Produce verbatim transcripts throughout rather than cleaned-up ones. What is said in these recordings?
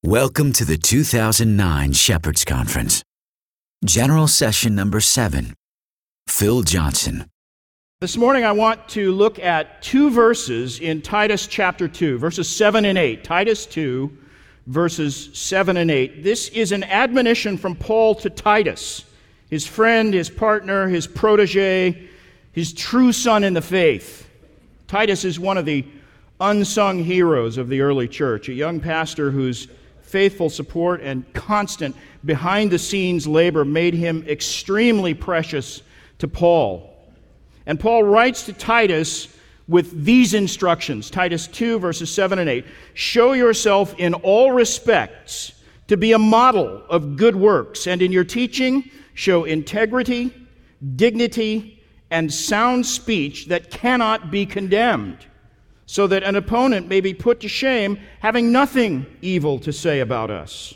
Welcome to the two thousand nine Shepherds Conference. General Session Number seven. Phil Johnson. This morning I want to look at two verses in Titus chapter two, verses seven and eight. Titus two, verses seven and eight. This is an admonition from Paul to Titus, his friend, his partner, his protege, his true son in the faith. Titus is one of the unsung heroes of the early church, a young pastor whose faithful support and constant behind-the-scenes labor made him extremely precious to Paul. And Paul writes to Titus with these instructions, Titus two, verses seven and eight. Show yourself in all respects to be a model of good works, and in your teaching show integrity, dignity, and sound speech that cannot be condemned, so that an opponent may be put to shame, having nothing evil to say about us.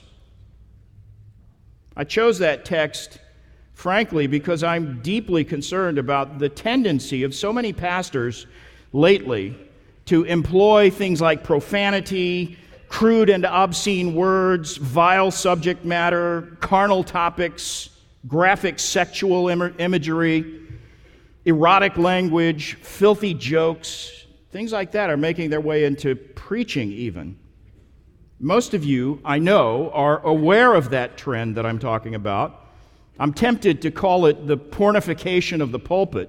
I chose that text, frankly, because I'm deeply concerned about the tendency of so many pastors lately to employ things like profanity, crude and obscene words, vile subject matter, carnal topics, graphic sexual im- imagery, erotic language, filthy jokes. Things like that are making their way into preaching even. Most of you, I know, are aware of that trend that I'm talking about. I'm tempted to call it the pornification of the pulpit.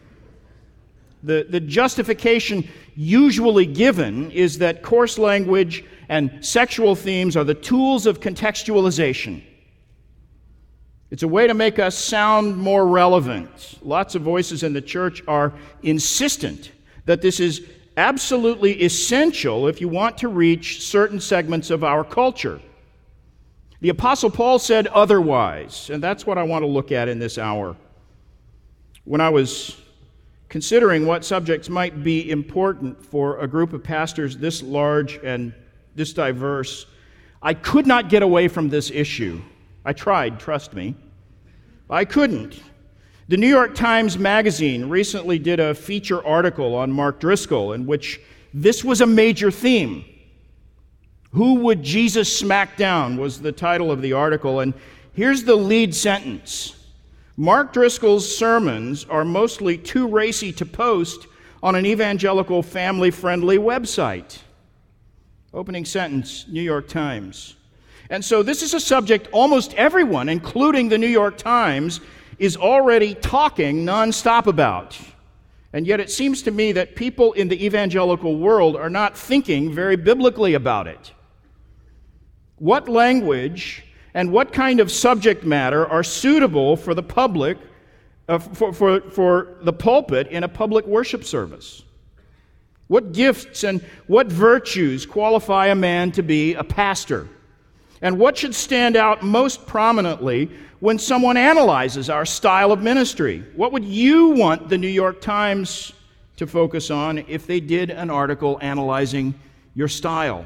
The, the justification usually given is that coarse language and sexual themes are the tools of contextualization. It's a way to make us sound more relevant. Lots of voices in the church are insistent that this is absolutely essential if you want to reach certain segments of our culture. The Apostle Paul said otherwise, and that's what I want to look at in this hour. When I was considering what subjects might be important for a group of pastors this large and this diverse, I could not get away from this issue. I tried, trust me. I couldn't. The New York Times Magazine recently did a feature article on Mark Driscoll in which this was a major theme. Who would Jesus smack down was the title of the article, and here's the lead sentence. Mark Driscoll's sermons are mostly too racy to post on an evangelical family-friendly website. Opening sentence, New York Times. And so this is a subject almost everyone, including the New York Times, is already talking nonstop about. And yet it seems to me that people in the evangelical world are not thinking very biblically about it. What language and what kind of subject matter are suitable for the public, uh, for, for, for the pulpit in a public worship service? What gifts and what virtues qualify a man to be a pastor? And what should stand out most prominently when someone analyzes our style of ministry? What would you want the New York Times to focus on if they did an article analyzing your style?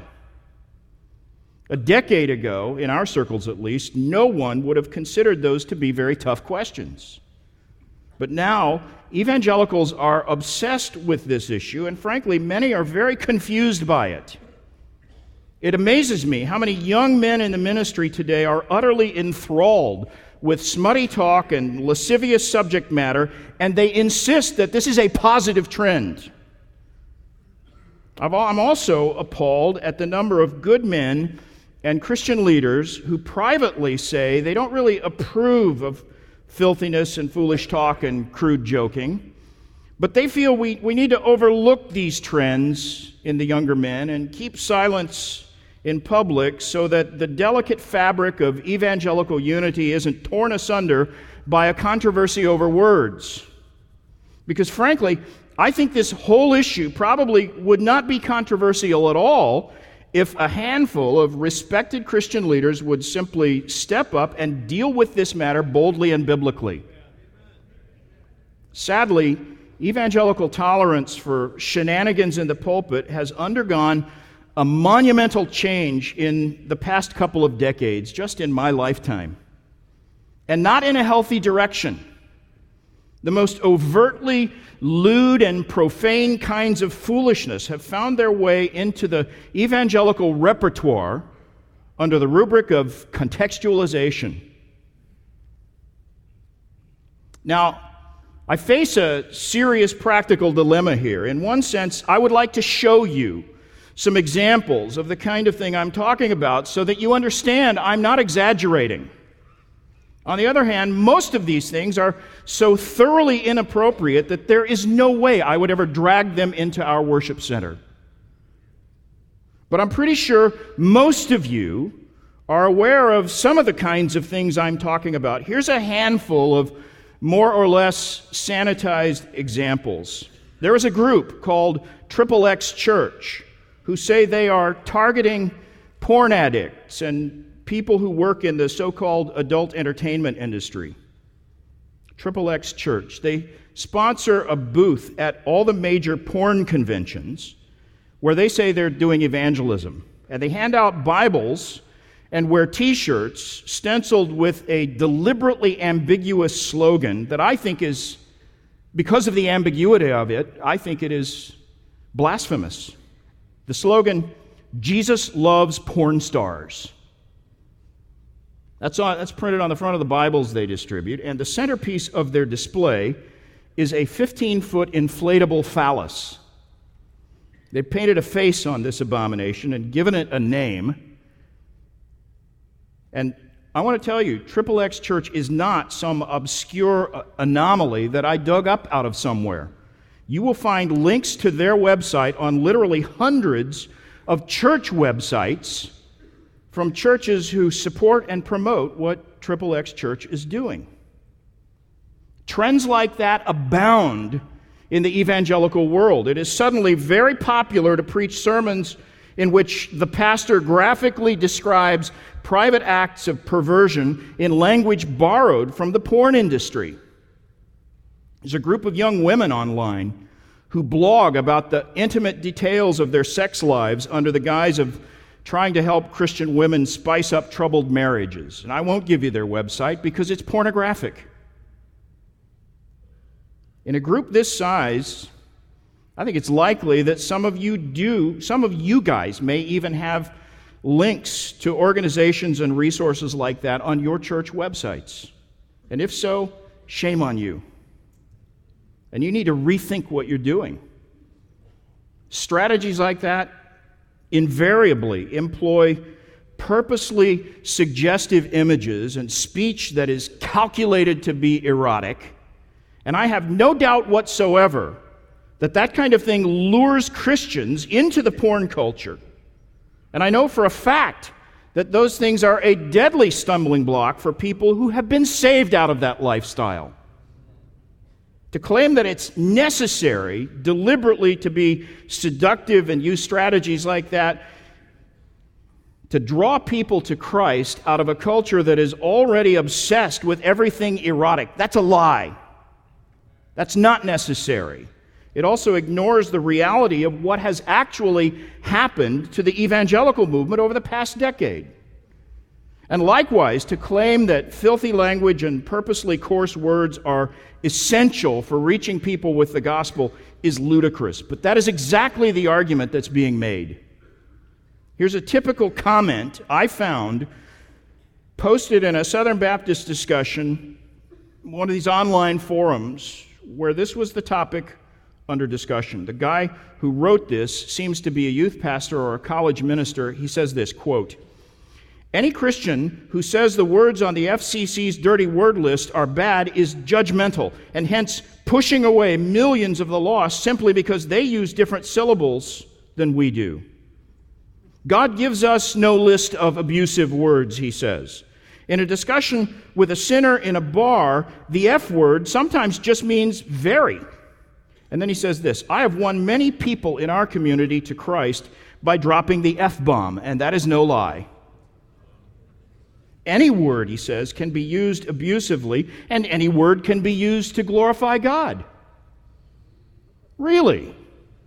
A decade ago, in our circles at least, no one would have considered those to be very tough questions. But now, evangelicals are obsessed with this issue, and frankly, many are very confused by it. It amazes me how many young men in the ministry today are utterly enthralled with smutty talk and lascivious subject matter, and they insist that this is a positive trend. I'm also appalled at the number of good men and Christian leaders who privately say they don't really approve of filthiness and foolish talk and crude joking, but they feel we, we need to overlook these trends in the younger men and keep silence in public so that the delicate fabric of evangelical unity isn't torn asunder by a controversy over words. Because frankly, I think this whole issue probably would not be controversial at all if a handful of respected Christian leaders would simply step up and deal with this matter boldly and biblically. Sadly, evangelical tolerance for shenanigans in the pulpit has undergone a monumental change in the past couple of decades, just in my lifetime, and not in a healthy direction. The most overtly lewd and profane kinds of foolishness have found their way into the evangelical repertoire under the rubric of contextualization. Now, I face a serious practical dilemma here. In one sense, I would like to show you some examples of the kind of thing I'm talking about so that you understand I'm not exaggerating. On the other hand, most of these things are so thoroughly inappropriate that there is no way I would ever drag them into our worship center. But I'm pretty sure most of you are aware of some of the kinds of things I'm talking about. Here's a handful of more or less sanitized examples. There is a group called Triple X Church who say they are targeting porn addicts and people who work in the so-called adult entertainment industry. Triple X Church. They sponsor a booth at all the major porn conventions where they say they're doing evangelism. And they hand out Bibles and wear T-shirts stenciled with a deliberately ambiguous slogan that I think is, because of the ambiguity of it, I think it is blasphemous. The slogan, "Jesus loves porn stars." That's, on, that's printed on the front of the Bibles they distribute, and the centerpiece of their display is a fifteen-foot inflatable phallus. They painted a face on this abomination and given it a name. And I want to tell you, Triple X Church is not some obscure anomaly that I dug up out of somewhere. You will find links to their website on literally hundreds of church websites from churches who support and promote what Triple X Church is doing. Trends like that abound in the evangelical world. It is suddenly very popular to preach sermons in which the pastor graphically describes private acts of perversion in language borrowed from the porn industry. There's a group of young women online who blog about the intimate details of their sex lives under the guise of trying to help Christian women spice up troubled marriages. And I won't give you their website because it's pornographic. In a group this size, I think it's likely that some of you do, some of you guys may even have links to organizations and resources like that on your church websites. And if so, shame on you. And you need to rethink what you're doing. Strategies like that invariably employ purposely suggestive images and speech that is calculated to be erotic. And I have no doubt whatsoever that that kind of thing lures Christians into the porn culture. And I know for a fact that those things are a deadly stumbling block for people who have been saved out of that lifestyle. To claim that it's necessary deliberately to be seductive and use strategies like that to draw people to Christ out of a culture that is already obsessed with everything erotic, that's a lie. That's not necessary. It also ignores the reality of what has actually happened to the evangelical movement over the past decade. And likewise, to claim that filthy language and purposely coarse words are essential for reaching people with the gospel is ludicrous. But that is exactly the argument that's being made. Here's a typical comment I found posted in a Southern Baptist discussion, one of these online forums, where this was the topic under discussion. The guy who wrote this seems to be a youth pastor or a college minister. He says this, quote, "Any Christian who says the words on the F C C's dirty word list are bad is judgmental, and hence pushing away millions of the lost simply because they use different syllables than we do. God gives us no list of abusive words," he says. In a discussion with a sinner in a bar, the F word sometimes just means very. And then he says this, "I have won many people in our community to Christ by dropping the F-bomb, and that is no lie." Any word, he says, can be used abusively, and any word can be used to glorify God. Really?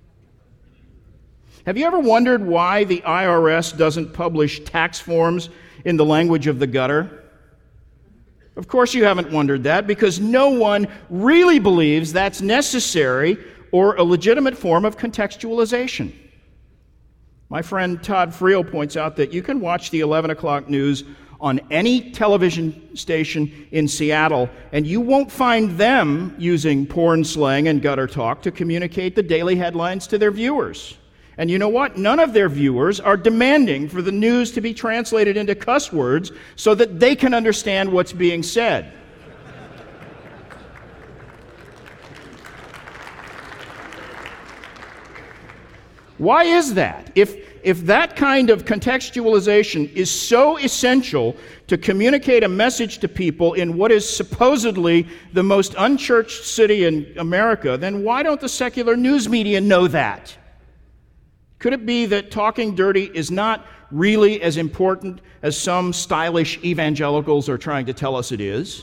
Have you ever wondered why the I R S doesn't publish tax forms in the language of the gutter? Of course you haven't wondered that, because no one really believes that's necessary or a legitimate form of contextualization. My friend Todd Friel points out that you can watch the eleven o'clock news on any television station in Seattle, and you won't find them using porn slang and gutter talk to communicate the daily headlines to their viewers. And you know what? None of their viewers are demanding for the news to be translated into cuss words so that they can understand what's being said. Why is that? If If that kind of contextualization is so essential to communicate a message to people in what is supposedly the most unchurched city in America, then why don't the secular news media know that? Could it be that talking dirty is not really as important as some stylish evangelicals are trying to tell us it is?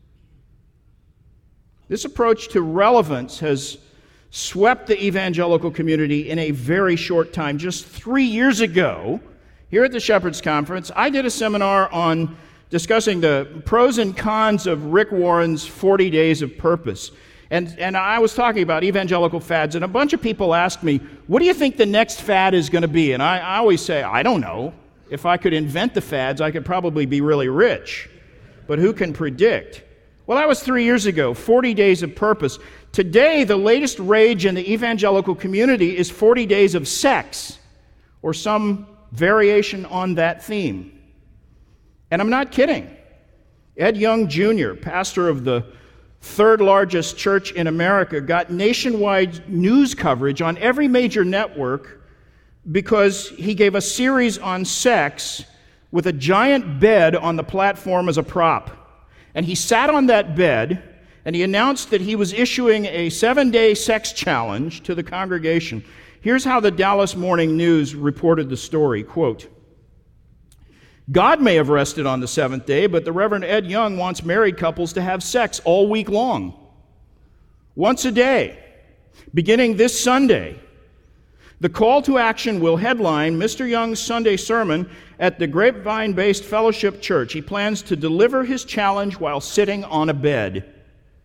This approach to relevance has swept the evangelical community in a very short time. Just three years ago, here at the Shepherds Conference, I did a seminar on discussing the pros and cons of Rick Warren's forty days of Purpose. And, and I was talking about evangelical fads, and a bunch of people asked me, what do you think the next fad is going to be? And I, I always say, I don't know. If I could invent the fads, I could probably be really rich. But who can predict? Well, that was three years ago, forty days of Purpose. Today, the latest rage in the evangelical community is forty days of sex, or some variation on that theme. And I'm not kidding. Ed Young Junior, pastor of the third largest church in America, got nationwide news coverage on every major network because he gave a series on sex with a giant bed on the platform as a prop. And he sat on that bed, and he announced that he was issuing a seven-day sex challenge to the congregation. Here's how the Dallas Morning News reported the story, quote, God may have rested on the seventh day, but the Reverend Ed Young wants married couples to have sex all week long. Once a day, beginning this Sunday. The call to action will headline Mister Young's Sunday sermon at the Grapevine-based Fellowship Church. He plans to deliver his challenge while sitting on a bed.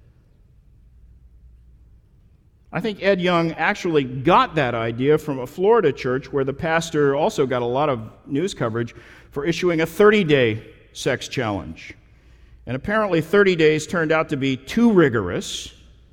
I think Ed Young actually got that idea from a Florida church where the pastor also got a lot of news coverage for issuing a thirty-day sex challenge. And apparently thirty days turned out to be too rigorous.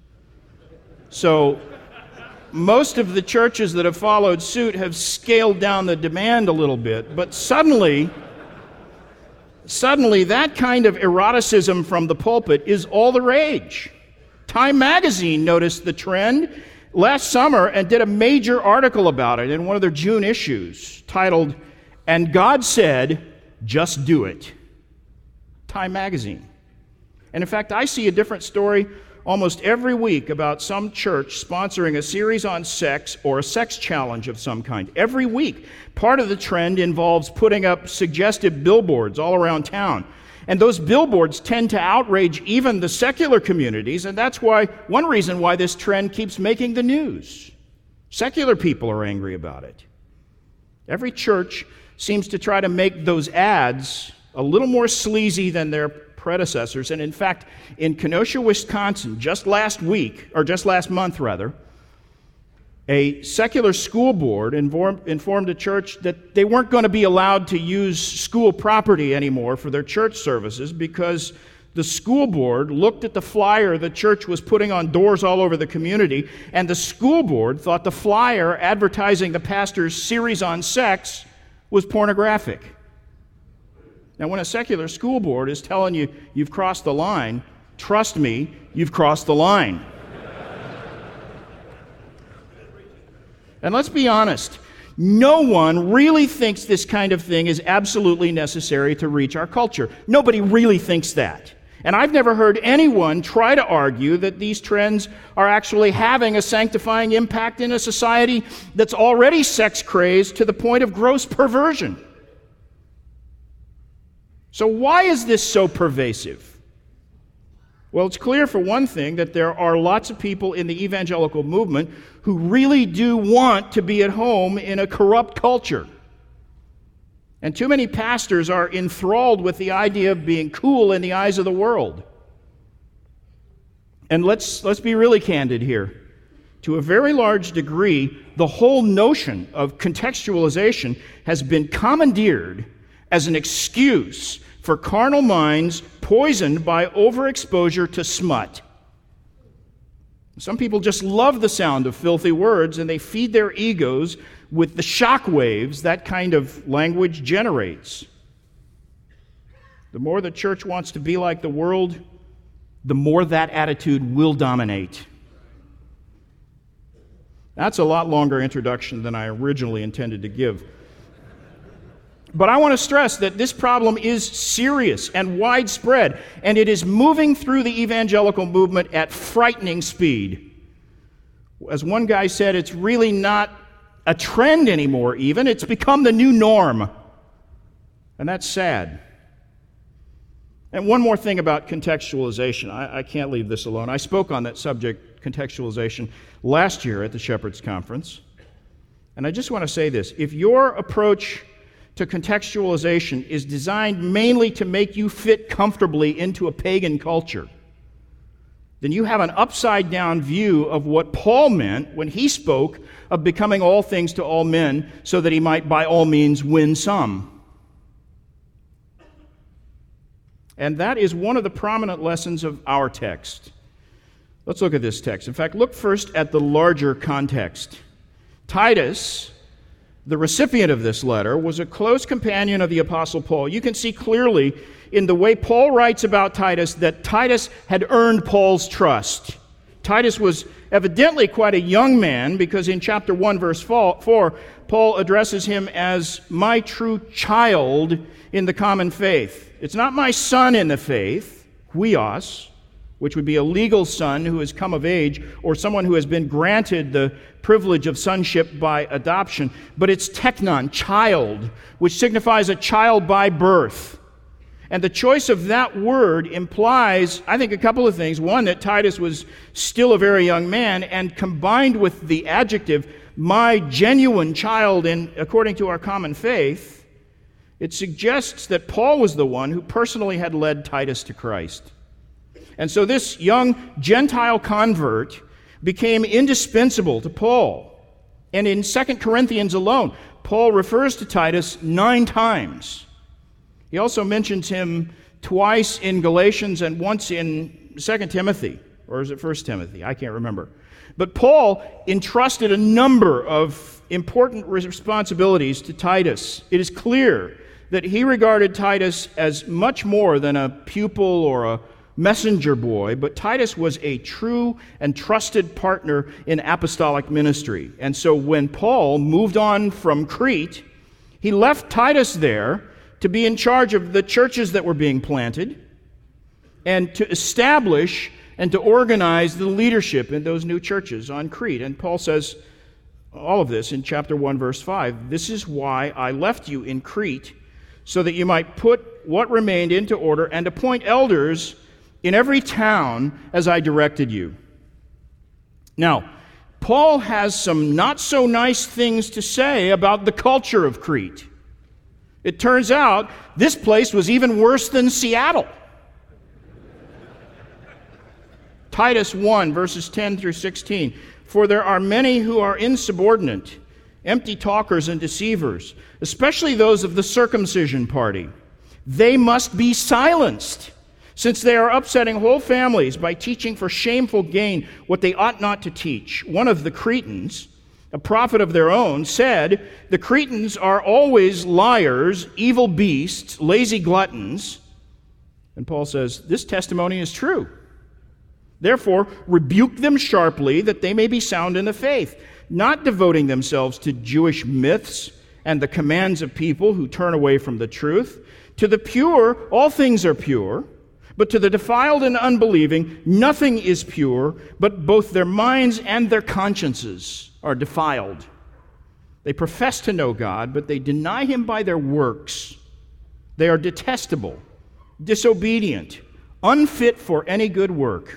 So most of the churches that have followed suit have scaled down the demand a little bit, but suddenly, suddenly that kind of eroticism from the pulpit is all the rage. Time magazine noticed the trend last summer and did a major article about it in one of their June issues titled, "And God Said, Just Do It." Time magazine. And in fact, I see a different story almost every week about some church sponsoring a series on sex or a sex challenge of some kind. Every week. Part of the trend involves putting up suggestive billboards all around town. And those billboards tend to outrage even the secular communities, and that's why one reason why this trend keeps making the news. Secular people are angry about it. Every church seems to try to make those ads a little more sleazy than their predecessors. And in fact, in Kenosha, Wisconsin, just last week, or just last month rather, a secular school board informed, informed a church that they weren't going to be allowed to use school property anymore for their church services because the school board looked at the flyer the church was putting on doors all over the community, and the school board thought the flyer advertising the pastor's series on sex was pornographic. Now, when a secular school board is telling you you've crossed the line, trust me, you've crossed the line. And let's be honest, no one really thinks this kind of thing is absolutely necessary to reach our culture. Nobody really thinks that. And I've never heard anyone try to argue that these trends are actually having a sanctifying impact in a society that's already sex-crazed to the point of gross perversion. So why is this so pervasive? Well, it's clear, for one thing, that there are lots of people in the evangelical movement who really do want to be at home in a corrupt culture. And too many pastors are enthralled with the idea of being cool in the eyes of the world. And let's, let's be really candid here. To a very large degree, the whole notion of contextualization has been commandeered as an excuse for carnal minds poisoned by overexposure to smut. Some people just love the sound of filthy words, and they feed their egos with the shock waves that kind of language generates. The more the church wants to be like the world, the more that attitude will dominate. That's a lot longer introduction than I originally intended to give. But I want to stress that this problem is serious and widespread, and it is moving through the evangelical movement at frightening speed. As one guy said, it's really not a trend anymore even. It's become the new norm. And that's sad. And one more thing about contextualization. I, I can't leave this alone. I spoke on that subject, contextualization, last year at the Shepherds Conference. And I just want to say this. If your approach to contextualization is designed mainly to make you fit comfortably into a pagan culture, then you have an upside-down view of what Paul meant when he spoke of becoming all things to all men so that he might by all means win some. And that is one of the prominent lessons of our text. Let's look at this text. In fact, look first at the larger context. Titus, the recipient of this letter, was a close companion of the Apostle Paul. You can see clearly in the way Paul writes about Titus that Titus had earned Paul's trust. Titus was evidently quite a young man, because in chapter one, verse four, Paul addresses him as my true child in the common faith. It's not my son in the faith, huios, which would be a legal son who has come of age, or someone who has been granted the privilege of sonship by adoption, but it's teknon, child, which signifies a child by birth. And the choice of that word implies, I think, a couple of things. One, that Titus was still a very young man, and combined with the adjective, my genuine child, in according to our common faith, it suggests that Paul was the one who personally had led Titus to Christ. And so this young Gentile convert became indispensable to Paul. And in Second Corinthians alone, Paul refers to Titus nine times. He also mentions him twice in Galatians and once in Second Timothy, or is it First Timothy? I can't remember. But Paul entrusted a number of important responsibilities to Titus. It is clear that he regarded Titus as much more than a pupil or a messenger boy, but Titus was a true and trusted partner in apostolic ministry. And so when Paul moved on from Crete, he left Titus there to be in charge of the churches that were being planted and to establish and to organize the leadership in those new churches on Crete. And Paul says all of this in chapter one, verse five. This is why I left you in Crete, so that you might put what remained into order and appoint elders in every town as I directed you. Now, Paul has some not so nice things to say about the culture of Crete. It turns out this place was even worse than Seattle. Titus one, verses ten through sixteen. For there are many who are insubordinate, empty talkers and deceivers, especially those of the circumcision party. They must be silenced, since they are upsetting whole families by teaching for shameful gain what they ought not to teach. One of the Cretans, a prophet of their own, said, the Cretans are always liars, evil beasts, lazy gluttons. And Paul says, this testimony is true. Therefore, rebuke them sharply, that they may be sound in the faith, not devoting themselves to Jewish myths and the commands of people who turn away from the truth. To the pure, all things are pure, but to the defiled and unbelieving, nothing is pure, but both their minds and their consciences are defiled. They profess to know God, but they deny him by their works. They are detestable, disobedient, unfit for any good work.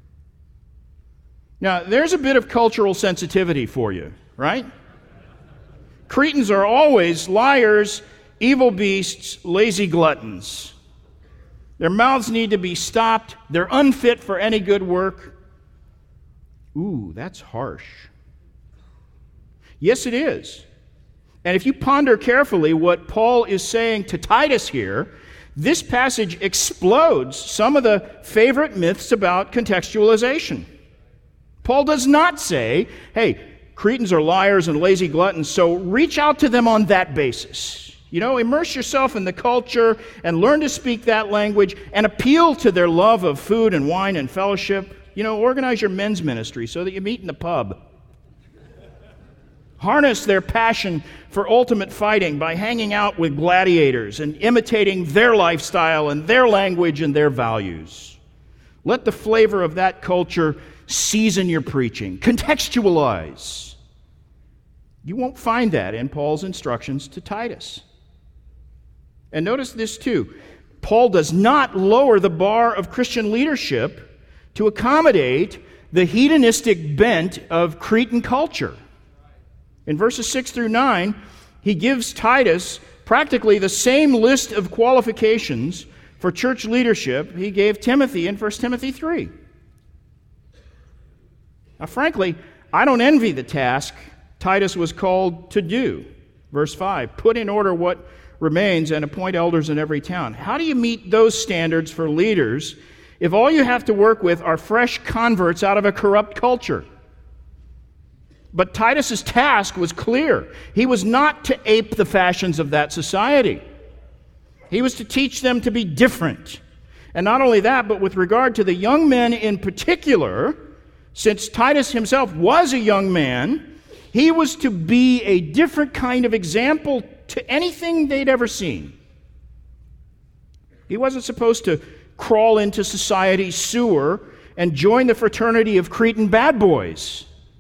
Now, there's a bit of cultural sensitivity for you, right? Cretans are always liars, evil beasts, lazy gluttons. Their mouths need to be stopped. They're unfit for any good work. Ooh, that's harsh. Yes, it is. And if you ponder carefully what Paul is saying to Titus here, this passage explodes some of the favorite myths about contextualization. Paul does not say, hey, Cretans are liars and lazy gluttons, so reach out to them on that basis. You know, immerse yourself in the culture and learn to speak that language and appeal to their love of food and wine and fellowship. You know, organize your men's ministry so that you meet in the pub. Harness their passion for ultimate fighting by hanging out with gladiators and imitating their lifestyle and their language and their values. Let the flavor of that culture season your preaching. Contextualize. You won't find that in Paul's instructions to Titus. And notice this too. Paul does not lower the bar of Christian leadership to accommodate the hedonistic bent of Cretan culture. In verses six through nine, he gives Titus practically the same list of qualifications for church leadership he gave Timothy in First Timothy three. Now, frankly, I don't envy the task Titus was called to do. Verse five, put in order what remains and appoint elders in every town. How do you meet those standards for leaders if all you have to work with are fresh converts out of a corrupt culture? But Titus's task was clear. He was not to ape the fashions of that society. He was to teach them to be different. And not only that, but with regard to the young men in particular, since Titus himself was a young man, he was to be a different kind of example to anything they'd ever seen. He wasn't supposed to crawl into society's sewer and join the fraternity of Cretan bad boys.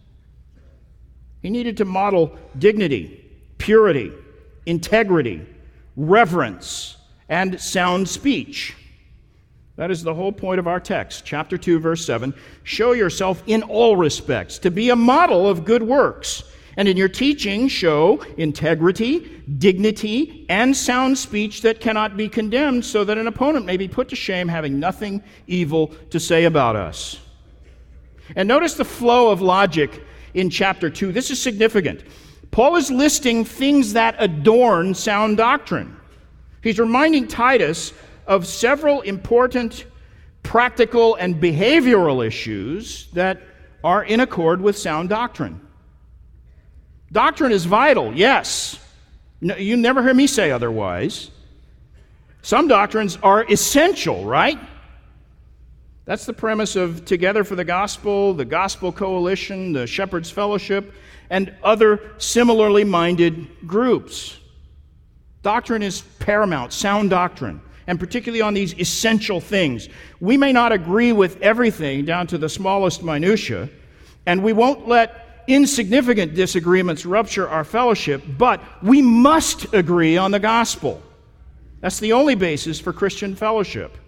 He needed to model dignity, purity, integrity, reverence, and sound speech. That is the whole point of our text, chapter two, verse seven. Show yourself in all respects to be a model of good works, and in your teaching show integrity, dignity, and sound speech that cannot be condemned, so that an opponent may be put to shame, having nothing evil to say about us. And notice the flow of logic in chapter two. This is significant. Paul is listing things that adorn sound doctrine. He's reminding Titus of several important practical and behavioral issues that are in accord with sound doctrine. Doctrine is vital, yes. No, you never hear me say otherwise. Some doctrines are essential, right? That's the premise of Together for the Gospel, the Gospel Coalition, the Shepherd's Fellowship, and other similarly minded groups. Doctrine is paramount, sound doctrine, and particularly on these essential things. We may not agree with everything down to the smallest minutia, and we won't let insignificant disagreements rupture our fellowship, but we must agree on the gospel. That's the only basis for Christian fellowship.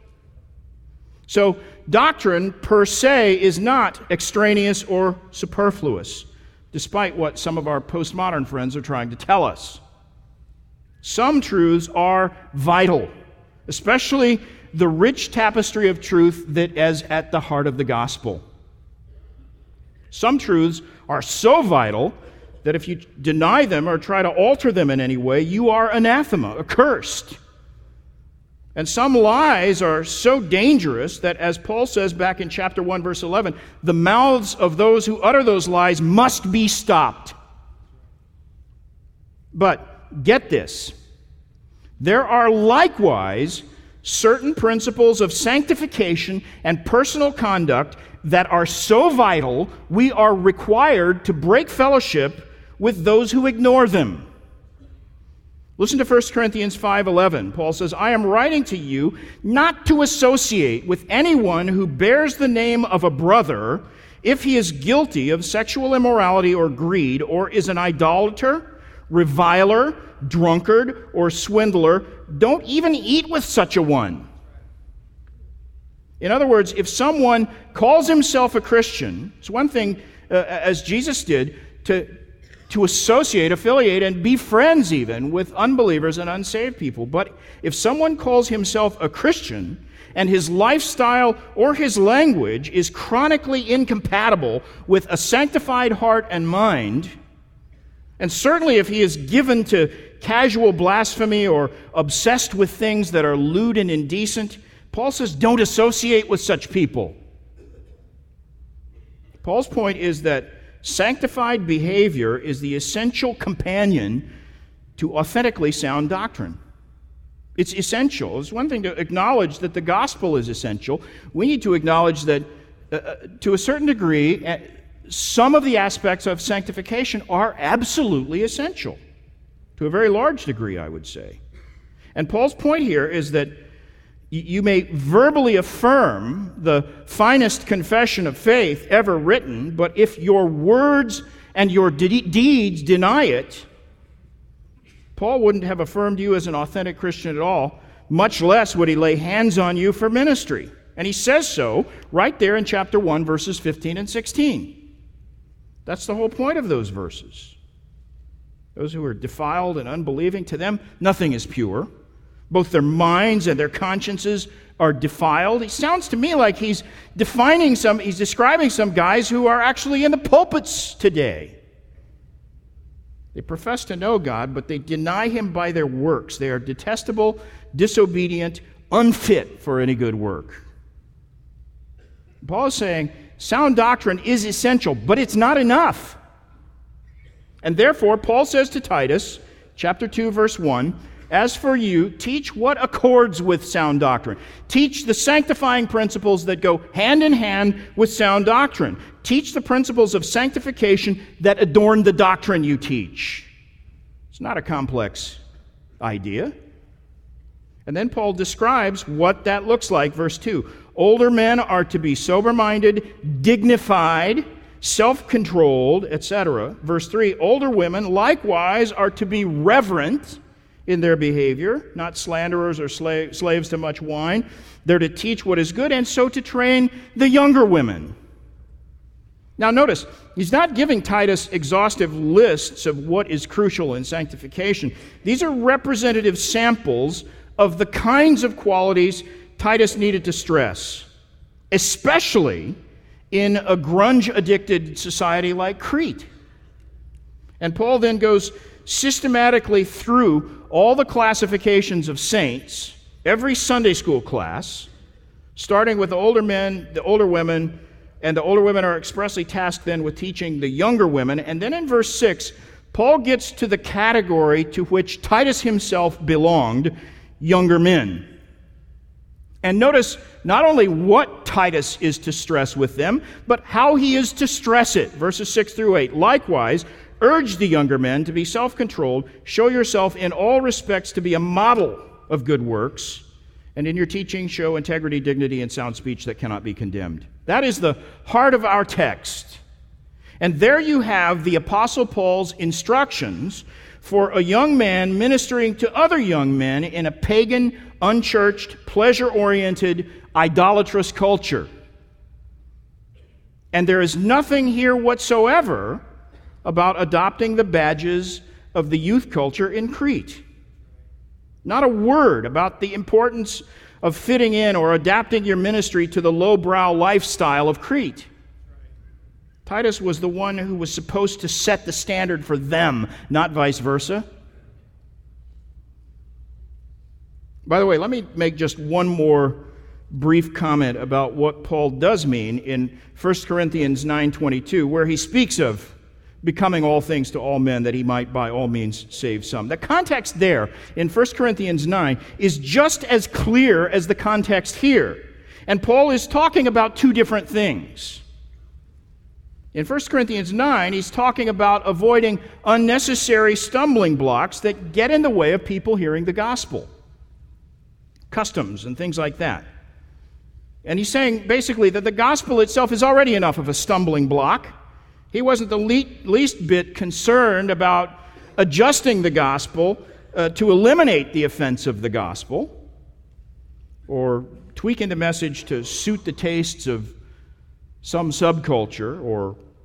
So, doctrine per se is not extraneous or superfluous, despite what some of our postmodern friends are trying to tell us. Some truths are vital, especially the rich tapestry of truth that is at the heart of the gospel. Some truths are so vital that if you deny them or try to alter them in any way, you are anathema, accursed. And some lies are so dangerous that, as Paul says back in chapter one, verse eleven, the mouths of those who utter those lies must be stopped. But get this, there are likewise certain principles of sanctification and personal conduct that are so vital, we are required to break fellowship with those who ignore them. Listen to First Corinthians five eleven. Paul says, I am writing to you not to associate with anyone who bears the name of a brother if he is guilty of sexual immorality or greed, or is an idolater, reviler, drunkard, or swindler. Don't even eat with such a one. In other words, if someone calls himself a Christian, it's one thing, uh, as Jesus did, to to associate, affiliate, and be friends even with unbelievers and unsaved people. But if someone calls himself a Christian and his lifestyle or his language is chronically incompatible with a sanctified heart and mind, and certainly if he is given to casual blasphemy or obsessed with things that are lewd and indecent, Paul says don't associate with such people. Paul's point is that sanctified behavior is the essential companion to authentically sound doctrine. It's essential. It's one thing to acknowledge that the gospel is essential. We need to acknowledge that, uh, to a certain degree, uh, some of the aspects of sanctification are absolutely essential. To a very large degree, I would say. And Paul's point here is that y- you may verbally affirm the finest confession of faith ever written, but if your words and your de- deeds deny it, Paul wouldn't have affirmed you as an authentic Christian at all, much less would he lay hands on you for ministry. And he says so right there in chapter one, verses fifteen and sixteen. That's the whole point of those verses. Those who are defiled and unbelieving, to them nothing is pure. Both their minds and their consciences are defiled. It sounds to me like he's defining some, he's describing some guys who are actually in the pulpits today. They profess to know God, but they deny him by their works. They are detestable, disobedient, unfit for any good work. Paul is saying sound doctrine is essential, but it's not enough. And therefore, Paul says to Titus, chapter two, verse one, as for you, teach what accords with sound doctrine. Teach the sanctifying principles that go hand in hand with sound doctrine. Teach the principles of sanctification that adorn the doctrine you teach. It's not a complex idea. And then Paul describes what that looks like. Verse two, older men are to be sober-minded, dignified, self-controlled, et cetera. Verse three, older women likewise are to be reverent in their behavior, not slanderers or sla- slaves to much wine. They're to teach what is good, and so to train the younger women. Now notice, he's not giving Titus exhaustive lists of what is crucial in sanctification. These are representative samples of the kinds of qualities Titus needed to stress, especially in a grunge-addicted society like Crete. And Paul then goes systematically through all the classifications of saints, every Sunday school class, starting with the older men, the older women, and the older women are expressly tasked then with teaching the younger women. And then in verse six, Paul gets to the category to which Titus himself belonged, younger men. And notice not only what Titus is to stress with them, but how he is to stress it. Verses six through eight. Likewise, urge the younger men to be self-controlled, show yourself in all respects to be a model of good works, and in your teaching show integrity, dignity, and sound speech that cannot be condemned. That is the heart of our text. And there you have the Apostle Paul's instructions for a young man ministering to other young men in a pagan, unchurched, pleasure-oriented, idolatrous culture. And there is nothing here whatsoever about adopting the badges of the youth culture in Crete. Not a word about the importance of fitting in or adapting your ministry to the lowbrow lifestyle of Crete. Titus was the one who was supposed to set the standard for them, not vice versa. By the way, let me make just one more brief comment about what Paul does mean in First Corinthians nine twenty-two, where he speaks of becoming all things to all men, that he might by all means save some. The context there in First Corinthians nine is just as clear as the context here. And Paul is talking about two different things. In First Corinthians nine, he's talking about avoiding unnecessary stumbling blocks that get in the way of people hearing the gospel. Customs and things like that. And he's saying basically that the gospel itself is already enough of a stumbling block. He wasn't the least bit concerned about adjusting the gospel uh, to eliminate the offense of the gospel or tweaking the message to suit the tastes of some subculture or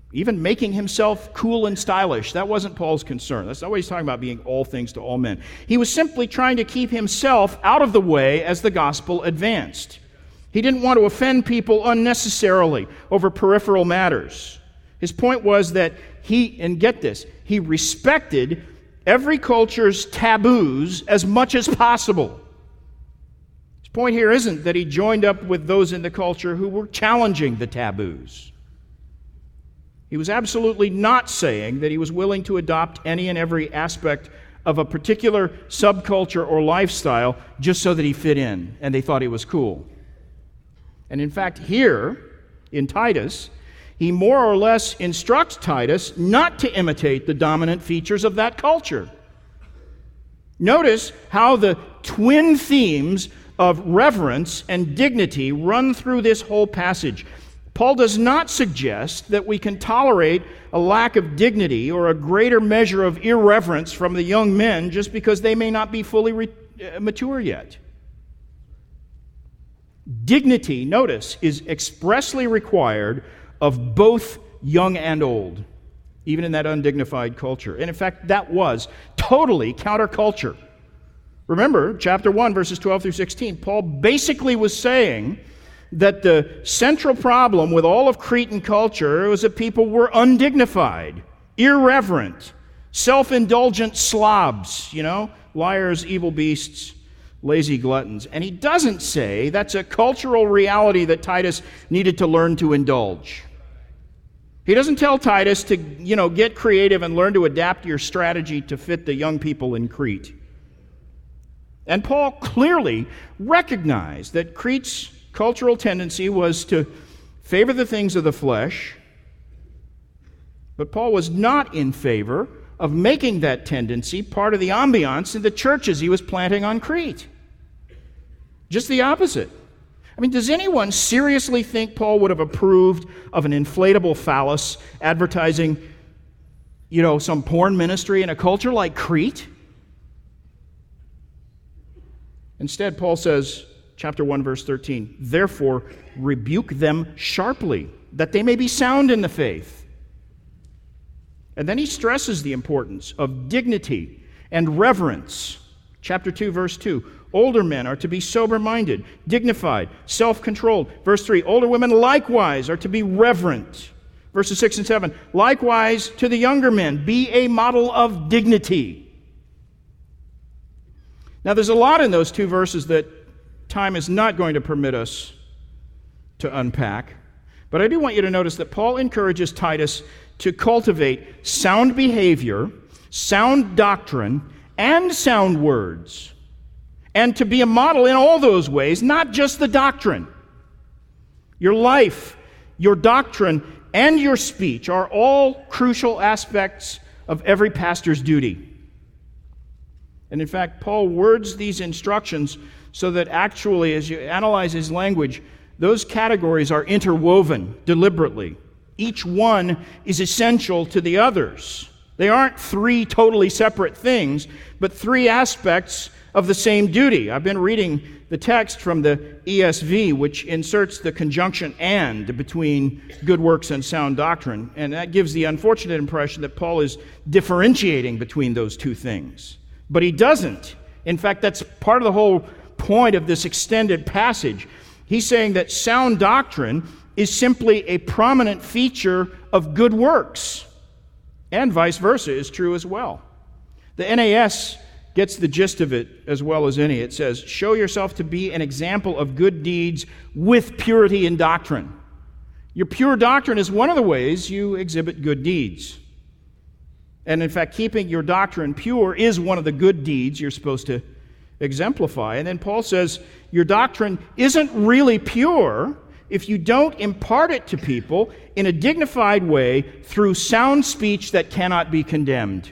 even making himself cool and stylish. That wasn't Paul's concern. That's not what he's talking about, being all things to all men. He was simply trying to keep himself out of the way as the gospel advanced. He didn't want to offend people unnecessarily over peripheral matters. His point was that he, and get this, he respected every culture's taboos as much as possible. His point here isn't that he joined up with those in the culture who were challenging the taboos. He was absolutely not saying that he was willing to adopt any and every aspect of a particular subculture or lifestyle just so that he fit in and they thought he was cool. And in fact, here in Titus, he more or less instructs Titus not to imitate the dominant features of that culture. Notice how the twin themes of reverence and dignity run through this whole passage. Paul does not suggest that we can tolerate a lack of dignity or a greater measure of irreverence from the young men just because they may not be fully re- uh, mature yet. Dignity, notice, is expressly required of both young and old, even in that undignified culture. And in fact, that was totally counterculture. Remember, chapter one, verses twelve through sixteen, Paul basically was saying that the central problem with all of Cretan culture was that people were undignified, irreverent, self-indulgent slobs, you know, liars, evil beasts, lazy gluttons. And he doesn't say that's a cultural reality that Titus needed to learn to indulge. He doesn't tell Titus to, you know, get creative and learn to adapt your strategy to fit the young people in Crete. And Paul clearly recognized that Crete's cultural tendency was to favor the things of the flesh, but Paul was not in favor of making that tendency part of the ambiance in the churches he was planting on Crete. Just the opposite. I mean, does anyone seriously think Paul would have approved of an inflatable phallus advertising, you know, some porn ministry in a culture like Crete? Instead, Paul says, chapter one, verse thirteen, therefore rebuke them sharply, that they may be sound in the faith. And then he stresses the importance of dignity and reverence. Chapter two, verse two, older men are to be sober-minded, dignified, self-controlled. Verse three, older women likewise are to be reverent. Verses six and seven, likewise to the younger men, be a model of dignity. Now there's a lot in those two verses that time is not going to permit us to unpack. But I do want you to notice that Paul encourages Titus to cultivate sound behavior, sound doctrine, and sound words, and to be a model in all those ways, not just the doctrine. Your life, your doctrine, and your speech are all crucial aspects of every pastor's duty. And in fact, Paul words these instructions so that actually, as you analyze his language, those categories are interwoven deliberately. Each one is essential to the others. They aren't three totally separate things, but three aspects of the same duty. I've been reading the text from the E S V, which inserts the conjunction "and" between good works and sound doctrine, and that gives the unfortunate impression that Paul is differentiating between those two things. But he doesn't. In fact, that's part of the whole point of this extended passage. He's saying that sound doctrine is simply a prominent feature of good works, and vice versa is true as well. The N A S gets the gist of it as well as any. It says, show yourself to be an example of good deeds with purity in doctrine. Your pure doctrine is one of the ways you exhibit good deeds. And in fact, keeping your doctrine pure is one of the good deeds you're supposed to exemplify. And then Paul says, your doctrine isn't really pure if you don't impart it to people in a dignified way through sound speech that cannot be condemned.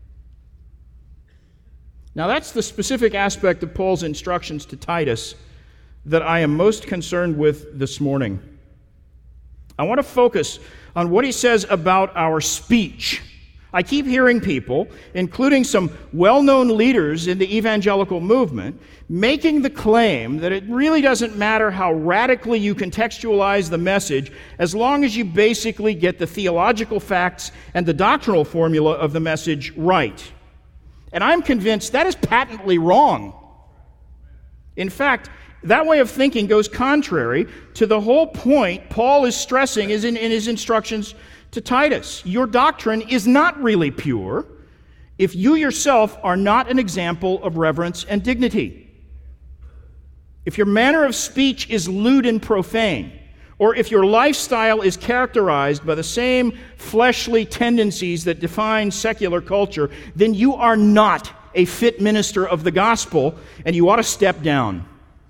Now that's the specific aspect of Paul's instructions to Titus that I am most concerned with this morning. I want to focus on what he says about our speech. I keep hearing people, including some well-known leaders in the evangelical movement, making the claim that it really doesn't matter how radically you contextualize the message as long as you basically get the theological facts and the doctrinal formula of the message right. And I'm convinced that is patently wrong. In fact, that way of thinking goes contrary to the whole point Paul is stressing is in, in his instructions to Titus. Your doctrine is not really pure if you yourself are not an example of reverence and dignity. If your manner of speech is lewd and profane, or if your lifestyle is characterized by the same fleshly tendencies that define secular culture, then you are not a fit minister of the gospel, and you ought to step down.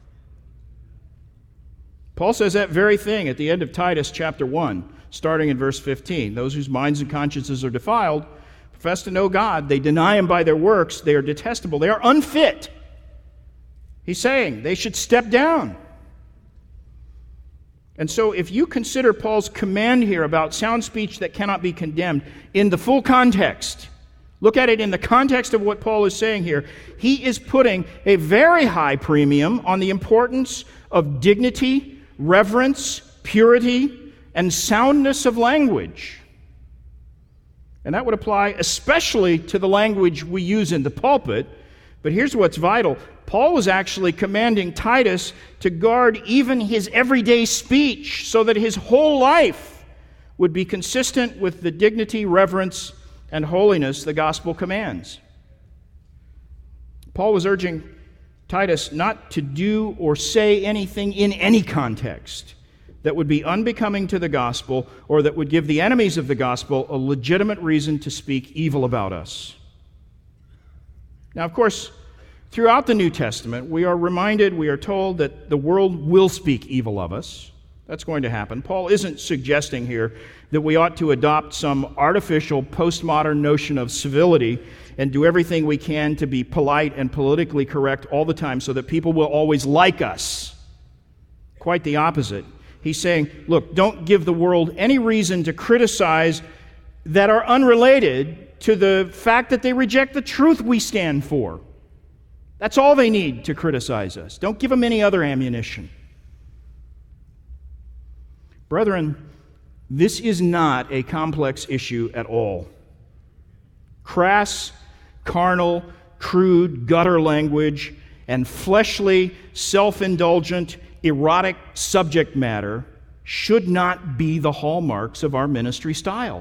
Paul says that very thing at the end of Titus chapter one, starting in verse fifteen. Those whose minds and consciences are defiled profess to know God. They deny Him by their works. They are detestable. They are unfit. He's saying they should step down. And so if you consider Paul's command here about sound speech that cannot be condemned in the full context, look at it in the context of what Paul is saying here, he is putting a very high premium on the importance of dignity, reverence, purity, and soundness of language. And that would apply especially to the language we use in the pulpit. But here's what's vital. Paul was actually commanding Titus to guard even his everyday speech so that his whole life would be consistent with the dignity, reverence, and holiness the gospel commands. Paul was urging Titus not to do or say anything in any context that would be unbecoming to the gospel or that would give the enemies of the gospel a legitimate reason to speak evil about us. Now, of course, throughout the New Testament, we are reminded, we are told that the world will speak evil of us. That's going to happen. Paul isn't suggesting here that we ought to adopt some artificial postmodern notion of civility and do everything we can to be polite and politically correct all the time so that people will always like us. Quite the opposite. He's saying, look, don't give the world any reason to criticize that are unrelated to the fact that they reject the truth we stand for. That's all they need to criticize us. Don't give them any other ammunition. Brethren, this is not a complex issue at all. Crass, carnal, crude, gutter language, and fleshly, self-indulgent, erotic subject matter should not be the hallmarks of our ministry style.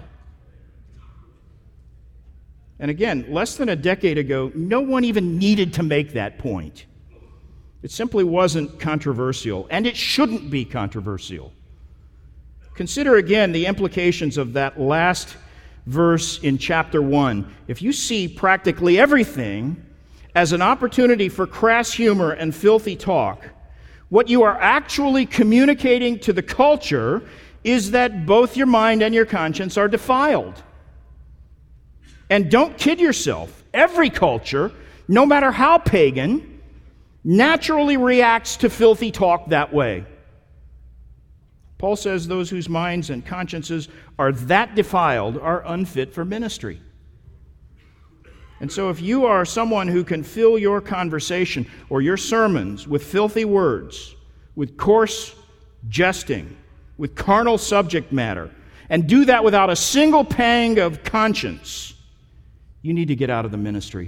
And again, less than a decade ago, no one even needed to make that point. It simply wasn't controversial, and it shouldn't be controversial. Consider again the implications of that last verse in chapter one. If you see practically everything as an opportunity for crass humor and filthy talk, what you are actually communicating to the culture is that both your mind and your conscience are defiled. And don't kid yourself. Every culture, no matter how pagan, naturally reacts to filthy talk that way. Paul says those whose minds and consciences are that defiled are unfit for ministry. And so if you are someone who can fill your conversation or your sermons with filthy words, with coarse jesting, with carnal subject matter, and do that without a single pang of conscience, you need to get out of the ministry.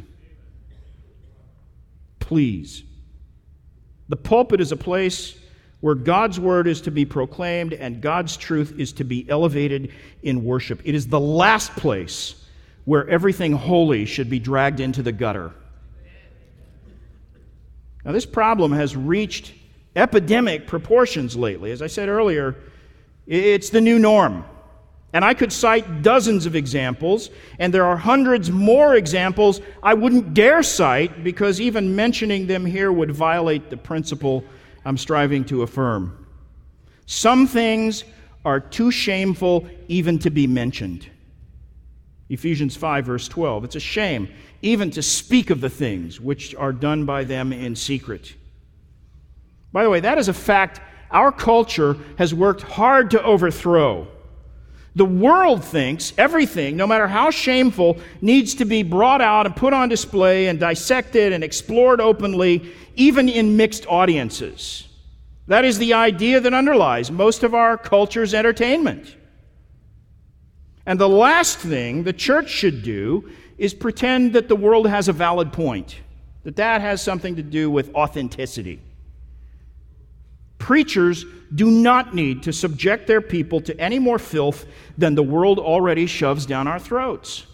Please. The pulpit is a place where God's word is to be proclaimed and God's truth is to be elevated in worship. It is the last place where everything holy should be dragged into the gutter. Now, this problem has reached epidemic proportions lately. As I said earlier, it's the new norm. And I could cite dozens of examples, and there are hundreds more examples I wouldn't dare cite because even mentioning them here would violate the principle I'm striving to affirm. Some things are too shameful even to be mentioned. Ephesians five, verse twelve. It's a shame even to speak of the things which are done by them in secret. By the way, that is a fact our culture has worked hard to overthrow. The world thinks everything, no matter how shameful, needs to be brought out and put on display and dissected and explored openly, even in mixed audiences. That is the idea that underlies most of our culture's entertainment. And the last thing the church should do is pretend that the world has a valid point, that that has something to do with authenticity. Preachers do not need to subject their people to any more filth than the world already shoves down our throats.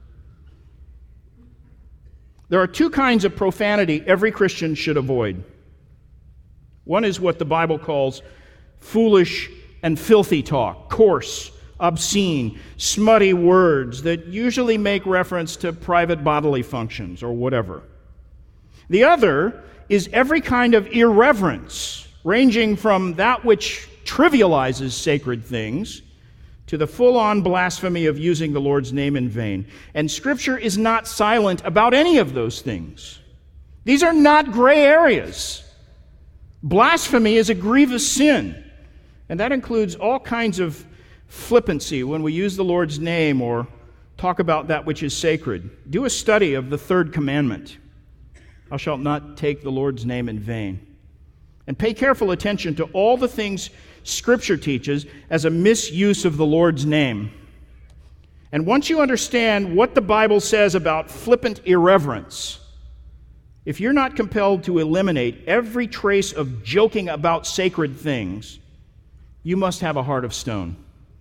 There are two kinds of profanity every Christian should avoid. One is what the Bible calls foolish and filthy talk, coarse, obscene, smutty words that usually make reference to private bodily functions or whatever. The other is every kind of irreverence, ranging from that which trivializes sacred things to the full-on blasphemy of using the Lord's name in vain. And Scripture is not silent about any of those things. These are not gray areas. Blasphemy is a grievous sin, and that includes all kinds of flippancy when we use the Lord's name or talk about that which is sacred. Do a study of the third commandment. Thou shalt not take the Lord's name in vain. And pay careful attention to all the things Scripture teaches as a misuse of the Lord's name. And once you understand what the Bible says about flippant irreverence, if you're not compelled to eliminate every trace of joking about sacred things, you must have a heart of stone.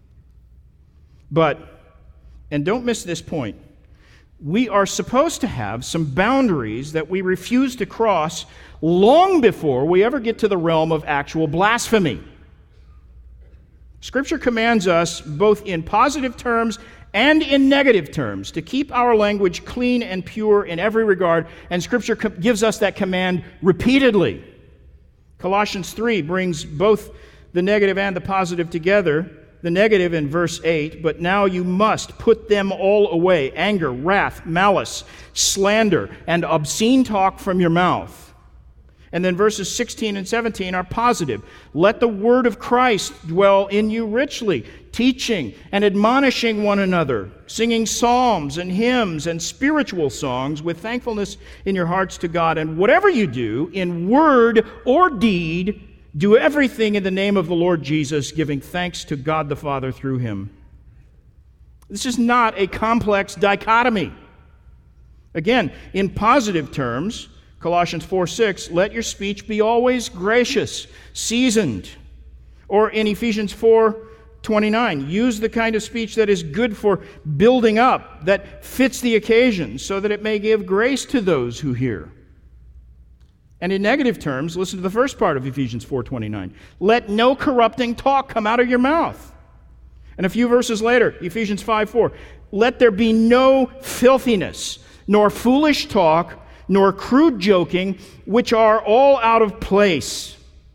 But, and don't miss this point, we are supposed to have some boundaries that we refuse to cross long before we ever get to the realm of actual blasphemy. Scripture commands us, both in positive terms and in negative terms, to keep our language clean and pure in every regard, and Scripture co- gives us that command repeatedly. Colossians three brings both the negative and the positive together. The negative in verse eight, but now you must put them all away, anger, wrath, malice, slander, and obscene talk from your mouth. And then verses sixteen and seventeen are positive. Let the word of Christ dwell in you richly, teaching and admonishing one another, singing psalms and hymns and spiritual songs with thankfulness in your hearts to God. And whatever you do, in word or deed, do everything in the name of the Lord Jesus, giving thanks to God the Father through him. This is not a complex dichotomy. Again, in positive terms, Colossians four six, let your speech be always gracious, seasoned. Or in Ephesians four twenty-nine, use the kind of speech that is good for building up, that fits the occasion, so that it may give grace to those who hear. And in negative terms, listen to the first part of Ephesians four twenty-nine. Let no corrupting talk come out of your mouth. And a few verses later, Ephesians five four. Let there be no filthiness, nor foolish talk, nor crude joking, which are all out of place.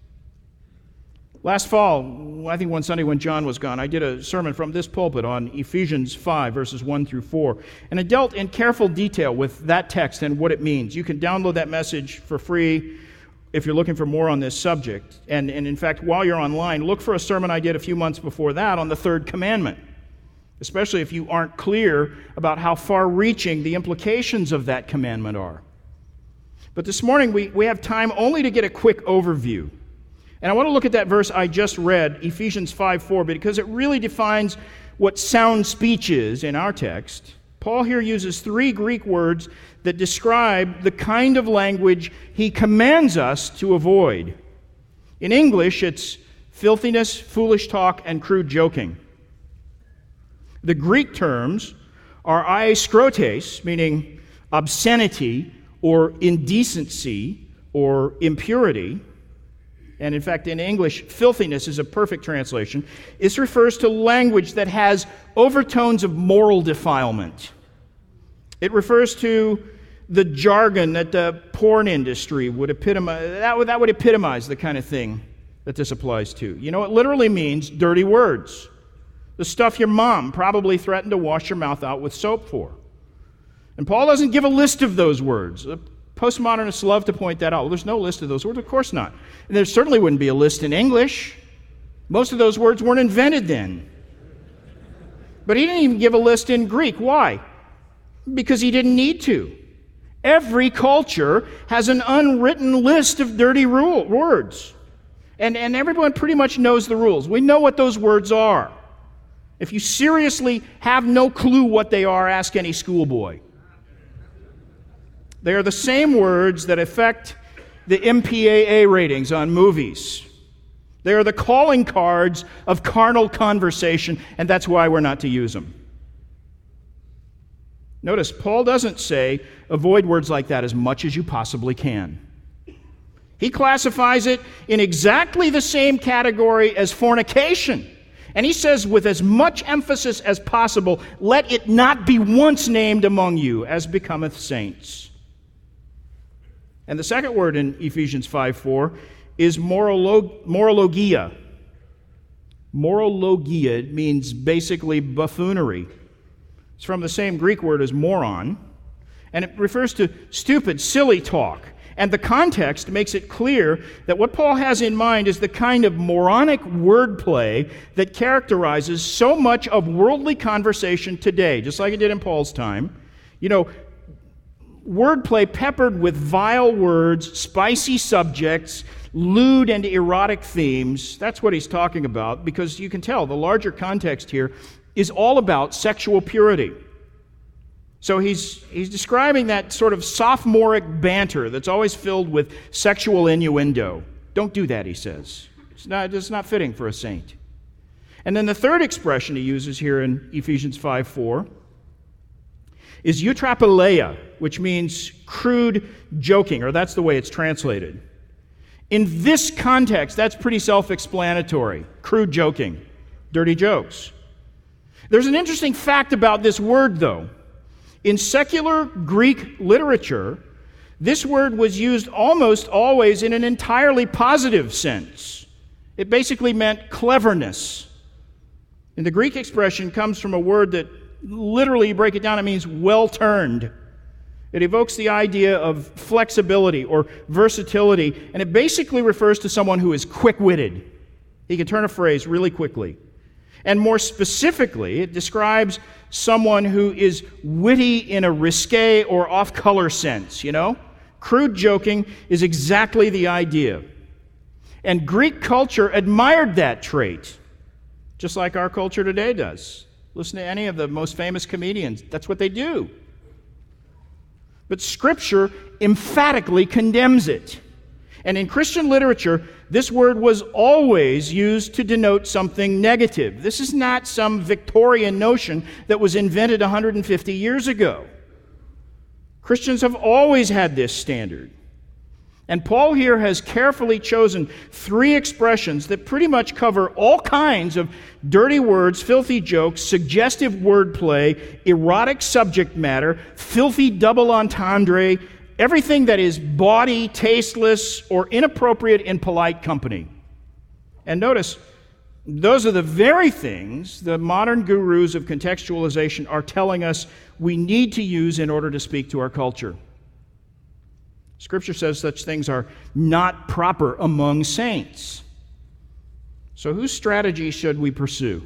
Last fall, I think one Sunday when John was gone, I did a sermon from this pulpit on Ephesians five, verses one through four. And I dealt in careful detail with that text and what it means. You can download that message for free if you're looking for more on this subject. And, and in fact, while you're online, look for a sermon I did a few months before that on the third commandment, especially if you aren't clear about how far-reaching the implications of that commandment are. But this morning, we, we have time only to get a quick overview. And I want to look at that verse I just read, Ephesians five four, because it really defines what sound speech is in our text. Paul here uses three Greek words that describe the kind of language he commands us to avoid. In English, it's filthiness, foolish talk, and crude joking. The Greek terms are aiskrotes, meaning obscenity, or indecency, or impurity. And in fact, in English, filthiness is a perfect translation. This refers to language that has overtones of moral defilement. It refers to the jargon that the porn industry would epitomize. That would, that would epitomize the kind of thing that this applies to. You know, it literally means dirty words. The stuff your mom probably threatened to wash your mouth out with soap for. And Paul doesn't give a list of those words. Postmodernists love to point that out. Well, there's no list of those words. Of course not. And there certainly wouldn't be a list in English. Most of those words weren't invented then. But he didn't even give a list in Greek. Why? Because he didn't need to. Every culture has an unwritten list of dirty rule, words. And, and everyone pretty much knows the rules. We know what those words are. If you seriously have no clue what they are, ask any schoolboy. They are the same words that affect the M P A A ratings on movies. They are the calling cards of carnal conversation, and that's why we're not to use them. Notice, Paul doesn't say, avoid words like that as much as you possibly can. He classifies it in exactly the same category as fornication. And he says, with as much emphasis as possible, let it not be once named among you, as becometh saints. And the second word in Ephesians five four is morolo- morologia. Morologia means basically buffoonery. It's from the same Greek word as moron, and it refers to stupid, silly talk. And the context makes it clear that what Paul has in mind is the kind of moronic wordplay that characterizes so much of worldly conversation today, just like it did in Paul's time. You know, wordplay peppered with vile words, spicy subjects, lewd and erotic themes. That's what he's talking about, because you can tell the larger context here is all about sexual purity. So he's he's describing that sort of sophomoric banter that's always filled with sexual innuendo. Don't do that, he says. It's not, it's not fitting for a saint. And then the third expression he uses here in Ephesians five four is eutrapileia, which means crude joking, or that's the way it's translated. In this context, that's pretty self-explanatory. Crude joking, dirty jokes. There's an interesting fact about this word, though. In secular Greek literature, this word was used almost always in an entirely positive sense. It basically meant cleverness. And the Greek expression comes from a word that literally, you break it down, it means well-turned. It evokes the idea of flexibility or versatility, and it basically refers to someone who is quick-witted. He can turn a phrase really quickly. And more specifically, it describes someone who is witty in a risque or off-color sense, you know? Crude joking is exactly the idea. And Greek culture admired that trait, just like our culture today does. Listen to any of the most famous comedians. That's what they do. But Scripture emphatically condemns it. And in Christian literature, this word was always used to denote something negative. This is not some Victorian notion that was invented one hundred fifty years ago. Christians have always had this standard. And Paul here has carefully chosen three expressions that pretty much cover all kinds of dirty words, filthy jokes, suggestive wordplay, erotic subject matter, filthy double entendre, everything that is bawdy, tasteless, or inappropriate in polite company. And notice, those are the very things the modern gurus of contextualization are telling us we need to use in order to speak to our culture. Scripture says such things are not proper among saints. So whose strategy should we pursue?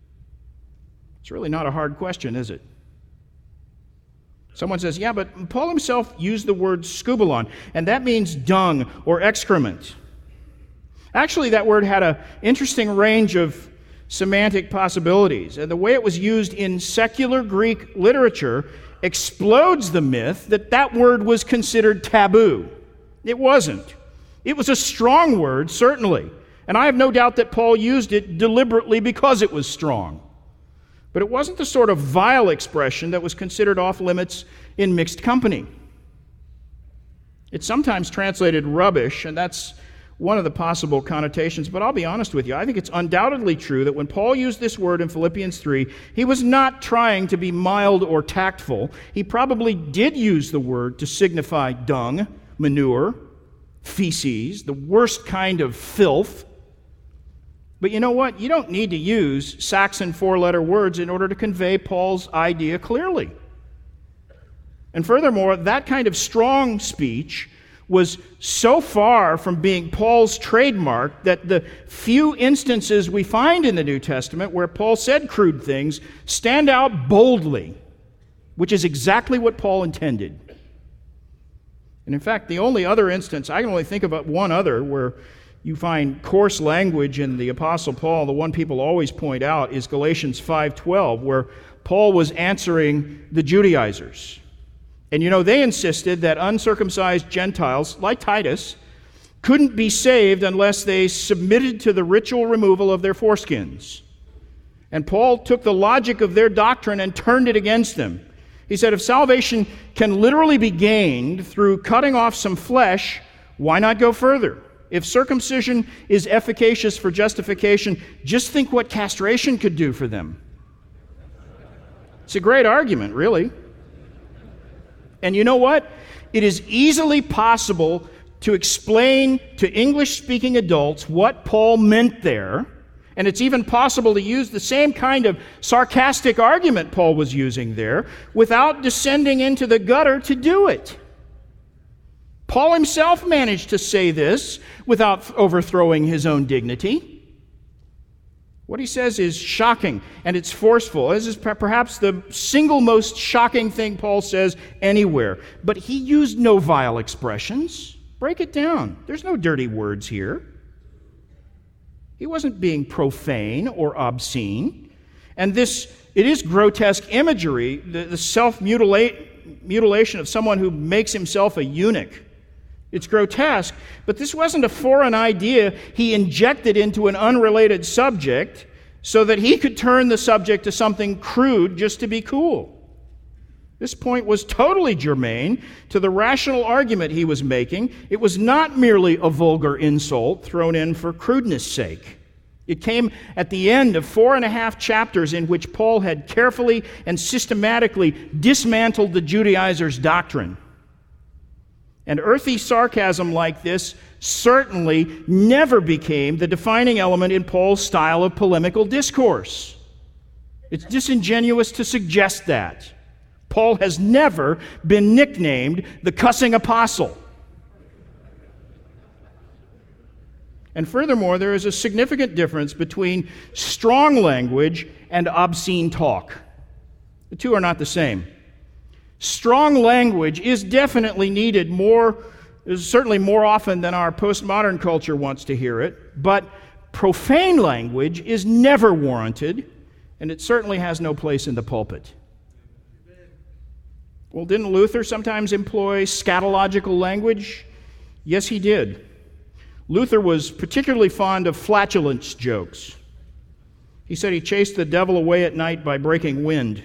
It's really not a hard question, is it? Someone says, yeah, but Paul himself used the word skubalon, and that means dung or excrement. Actually, that word had an interesting range of semantic possibilities, and the way it was used in secular Greek literature explodes the myth that that word was considered taboo. It wasn't. It was a strong word, certainly, and I have no doubt that Paul used it deliberately because it was strong. But it wasn't the sort of vile expression that was considered off limits in mixed company. It's sometimes translated rubbish, and that's one of the possible connotations, but I'll be honest with you. I think it's undoubtedly true that when Paul used this word in Philippians three, he was not trying to be mild or tactful. He probably did use the word to signify dung, manure, feces, the worst kind of filth. But you know what? You don't need to use Saxon four-letter words in order to convey Paul's idea clearly. And furthermore, that kind of strong speech was so far from being Paul's trademark that the few instances we find in the New Testament where Paul said crude things stand out boldly, which is exactly what Paul intended. And in fact, the only other instance, I can only think about one other where you find coarse language in the Apostle Paul. The one people always point out is Galatians five twelve, where Paul was answering the Judaizers. And you know, they insisted that uncircumcised Gentiles, like Titus, couldn't be saved unless they submitted to the ritual removal of their foreskins. And Paul took the logic of their doctrine and turned it against them. He said, if salvation can literally be gained through cutting off some flesh, why not go further? If circumcision is efficacious for justification, just think what castration could do for them. It's a great argument, really. And you know what? It is easily possible to explain to English-speaking adults what Paul meant there, and it's even possible to use the same kind of sarcastic argument Paul was using there without descending into the gutter to do it. Paul himself managed to say this without overthrowing his own dignity. What he says is shocking, and it's forceful. This is perhaps the single most shocking thing Paul says anywhere. But he used no vile expressions. Break it down. There's no dirty words here. He wasn't being profane or obscene. And this, it is grotesque imagery, the, the self-mutilation of someone who makes himself a eunuch. It's grotesque, but this wasn't a foreign idea he injected into an unrelated subject so that he could turn the subject to something crude just to be cool. This point was totally germane to the rational argument he was making. It was not merely a vulgar insult thrown in for crudeness' sake. It came at the end of four and a half chapters in which Paul had carefully and systematically dismantled the Judaizers' doctrine. And earthy sarcasm like this certainly never became the defining element in Paul's style of polemical discourse. It's disingenuous to suggest that. Paul has never been nicknamed the cussing apostle. And furthermore, there is a significant difference between strong language and obscene talk. The two are not the same. Strong language is definitely needed more, certainly more often than our postmodern culture wants to hear it, but profane language is never warranted, and it certainly has no place in the pulpit. Well, didn't Luther sometimes employ scatological language? Yes, he did. Luther was particularly fond of flatulence jokes. He said he chased the devil away at night by breaking wind.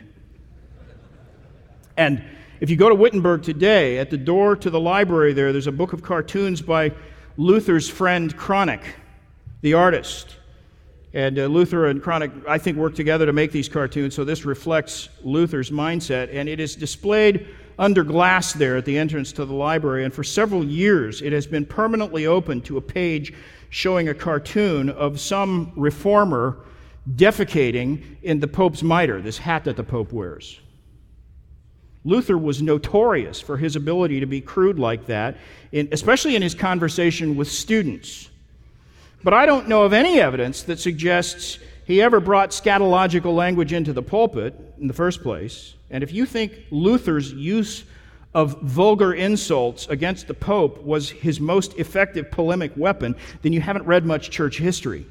And if you go to Wittenberg today, at the door to the library there, there's a book of cartoons by Luther's friend Cranach, the artist. And uh, Luther and Cranach, I think, worked together to make these cartoons, so this reflects Luther's mindset. And it is displayed under glass there at the entrance to the library. And for several years, it has been permanently open to a page showing a cartoon of some reformer defecating in the Pope's mitre, this hat that the Pope wears. Luther was notorious for his ability to be crude like that, in, especially in his conversation with students. But I don't know of any evidence that suggests he ever brought scatological language into the pulpit in the first place. And if you think Luther's use of vulgar insults against the Pope was his most effective polemic weapon, then you haven't read much church history.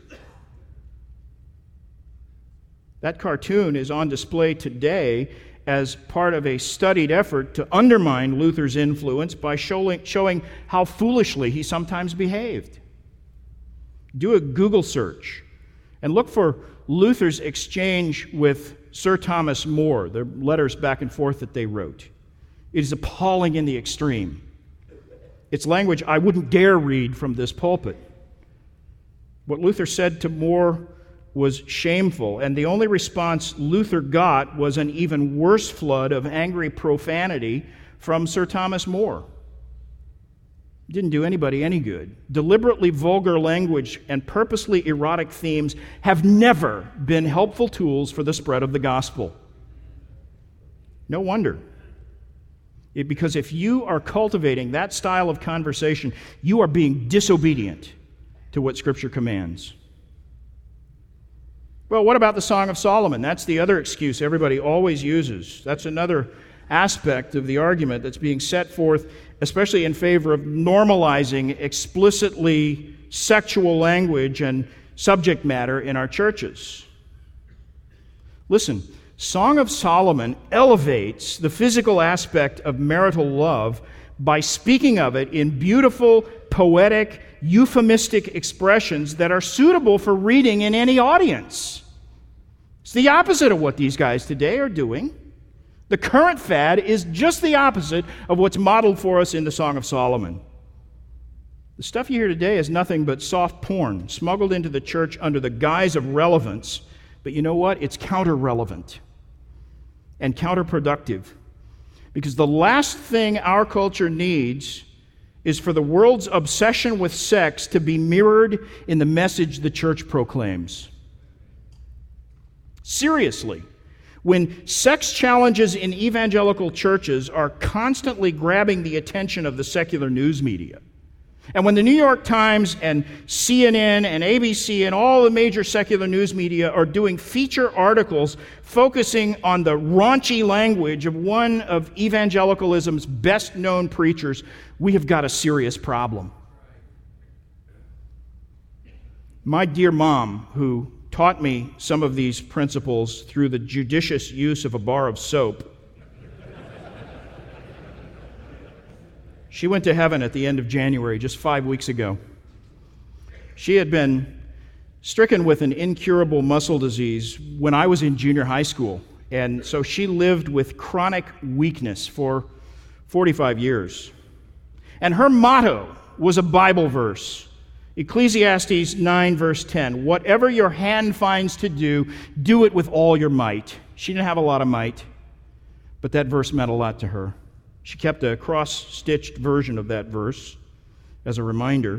That cartoon is on display today as part of a studied effort to undermine Luther's influence by showing, showing how foolishly he sometimes behaved. Do a Google search and look for Luther's exchange with Sir Thomas More, the letters back and forth that they wrote. It is appalling in the extreme. It's language I wouldn't dare read from this pulpit. What Luther said to More was shameful, and the only response Luther got was an even worse flood of angry profanity from Sir Thomas More. It didn't do anybody any good. Deliberately vulgar language and purposely erotic themes have never been helpful tools for the spread of the gospel. No wonder. It, because if you are cultivating that style of conversation, you are being disobedient to what Scripture commands. Well, what about the Song of Solomon? That's the other excuse everybody always uses. That's another aspect of the argument that's being set forth, especially in favor of normalizing explicitly sexual language and subject matter in our churches. Listen, Song of Solomon elevates the physical aspect of marital love by speaking of it in beautiful, poetic, euphemistic expressions that are suitable for reading in any audience. It's the opposite of what these guys today are doing. The current fad is just the opposite of what's modeled for us in the Song of Solomon. The stuff you hear today is nothing but soft porn smuggled into the church under the guise of relevance. But you know what? It's counter-relevant and counterproductive. Because the last thing our culture needs is for the world's obsession with sex to be mirrored in the message the church proclaims. Seriously, when sex challenges in evangelical churches are constantly grabbing the attention of the secular news media, and when the New York Times and C N N and A B C and all the major secular news media are doing feature articles focusing on the raunchy language of one of evangelicalism's best-known preachers, we have got a serious problem. My dear mom, who taught me some of these principles through the judicious use of a bar of soap, she went to heaven at the end of January, just five weeks ago. She had been stricken with an incurable muscle disease when I was in junior high school, and so she lived with chronic weakness for forty-five years. And her motto was a Bible verse, Ecclesiastes nine, verse ten. Whatever your hand finds to do, do it with all your might. She didn't have a lot of might, but that verse meant a lot to her. She kept a cross-stitched version of that verse as a reminder.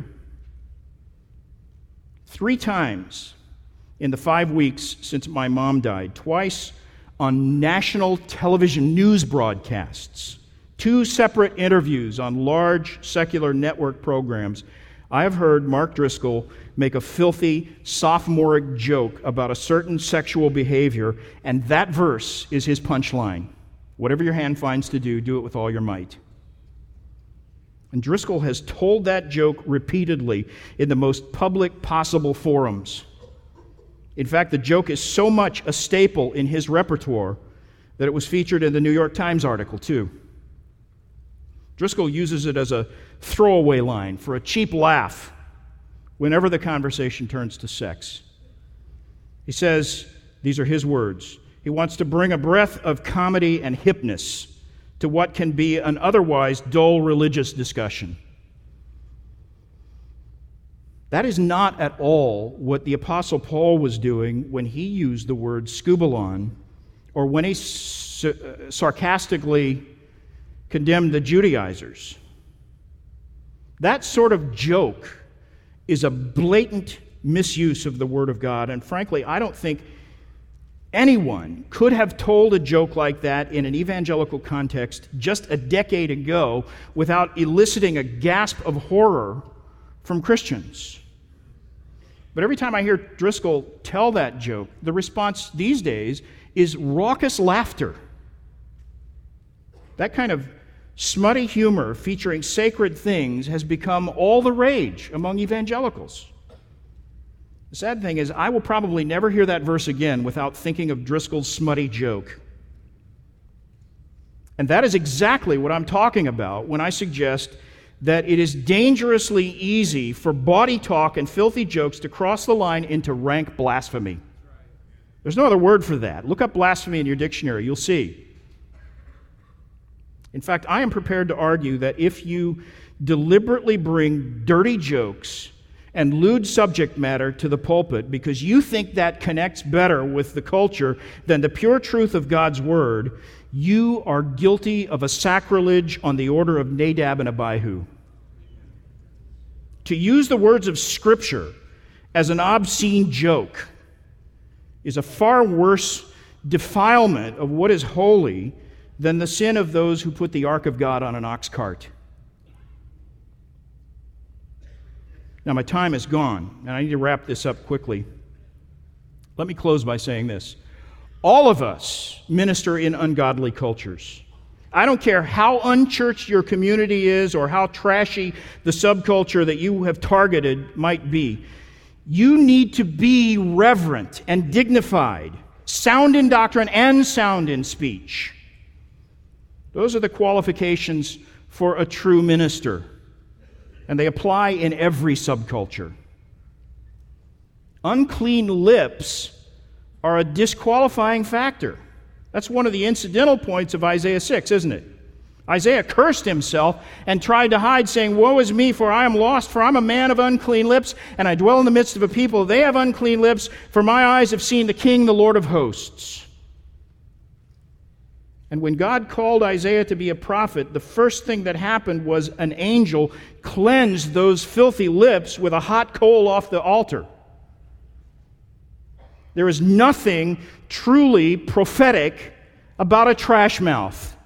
Three times in the five weeks since my mom died, twice on national television news broadcasts, two separate interviews on large secular network programs, I have heard Mark Driscoll make a filthy, sophomoric joke about a certain sexual behavior, and that verse is his punchline. Whatever your hand finds to do, do it with all your might. And Driscoll has told that joke repeatedly in the most public possible forums. In fact, the joke is so much a staple in his repertoire that it was featured in the New York Times article, too. Driscoll uses it as a throwaway line for a cheap laugh whenever the conversation turns to sex. He says, these are his words, he wants to bring a breath of comedy and hipness to what can be an otherwise dull religious discussion. That is not at all what the Apostle Paul was doing when he used the word skubalon, or when he sarcastically condemned the Judaizers. That sort of joke is a blatant misuse of the Word of God, and frankly, I don't think anyone could have told a joke like that in an evangelical context just a decade ago without eliciting a gasp of horror from Christians. But every time I hear Driscoll tell that joke, the response these days is raucous laughter. That kind of smutty humor featuring sacred things has become all the rage among evangelicals. The sad thing is, I will probably never hear that verse again without thinking of Driscoll's smutty joke. And that is exactly what I'm talking about when I suggest that it is dangerously easy for bawdy talk and filthy jokes to cross the line into rank blasphemy. There's no other word for that. Look up blasphemy in your dictionary, you'll see. In fact, I am prepared to argue that if you deliberately bring dirty jokes and lewd subject matter to the pulpit because you think that connects better with the culture than the pure truth of God's Word, you are guilty of a sacrilege on the order of Nadab and Abihu. To use the words of Scripture as an obscene joke is a far worse defilement of what is holy than the sin of those who put the ark of God on an ox cart. Now, my time is gone, and I need to wrap this up quickly. Let me close by saying this. All of us minister in ungodly cultures. I don't care how unchurched your community is or how trashy the subculture that you have targeted might be. You need to be reverent and dignified, sound in doctrine and sound in speech. Those are the qualifications for a true minister, and they apply in every subculture. Unclean lips are a disqualifying factor. That's one of the incidental points of Isaiah six, isn't it? Isaiah cursed himself and tried to hide, saying, "Woe is me, for I am lost, for I'm a man of unclean lips, and I dwell in the midst of a people. They have unclean lips, for my eyes have seen the King, the Lord of hosts." And when God called Isaiah to be a prophet, the first thing that happened was an angel cleansed those filthy lips with a hot coal off the altar. There is nothing truly prophetic about a trash mouth.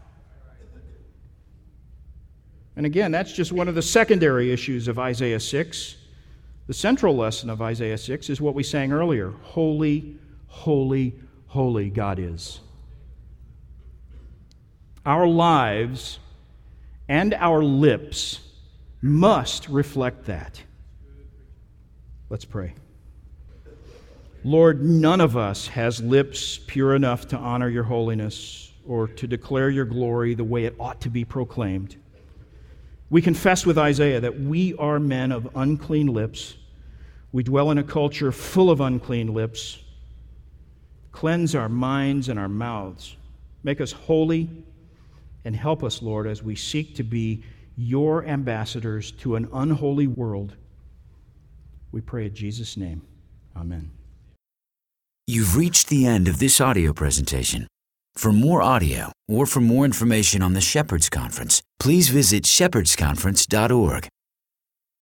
And again, that's just one of the secondary issues of Isaiah six. The central lesson of Isaiah six is what we sang earlier. Holy, holy, holy God is. Our lives and our lips must reflect that. Let's pray. Lord, none of us has lips pure enough to honor your holiness or to declare your glory the way it ought to be proclaimed. We confess with Isaiah that we are men of unclean lips. We dwell in a culture full of unclean lips. Cleanse our minds and our mouths. Make us holy and help us, Lord, as we seek to be your ambassadors to an unholy world. We pray in Jesus' name. Amen. You've reached the end of this audio presentation. For more audio or for more information on the Shepherds Conference, please visit shepherds conference dot org.